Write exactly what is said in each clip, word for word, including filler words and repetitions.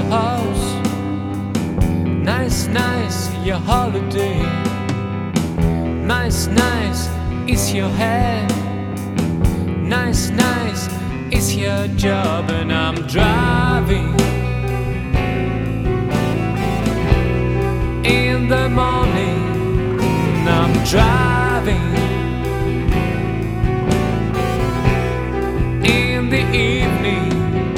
house. Nice, nice, your holiday. Nice, nice is your head. Nice, nice is your job. And I'm driving in the morning. I'm driving in the evening.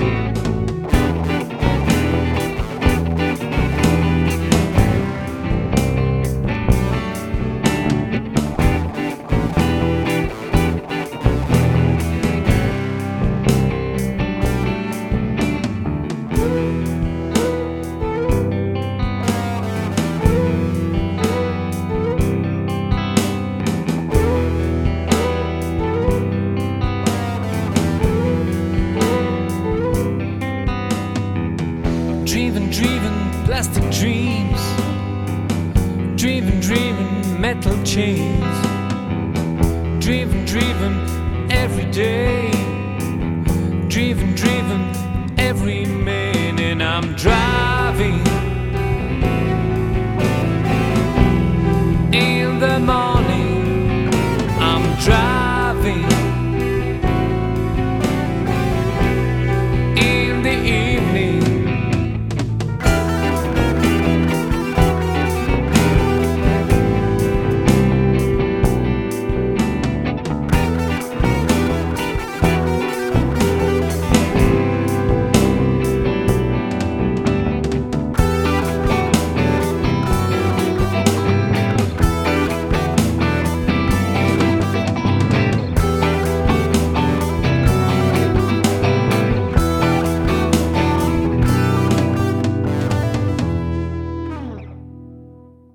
Driven, driven, plastic dreams. Driven, driven, metal chains. Driven, driven, every day. Driven, driven, every minute. I'm driving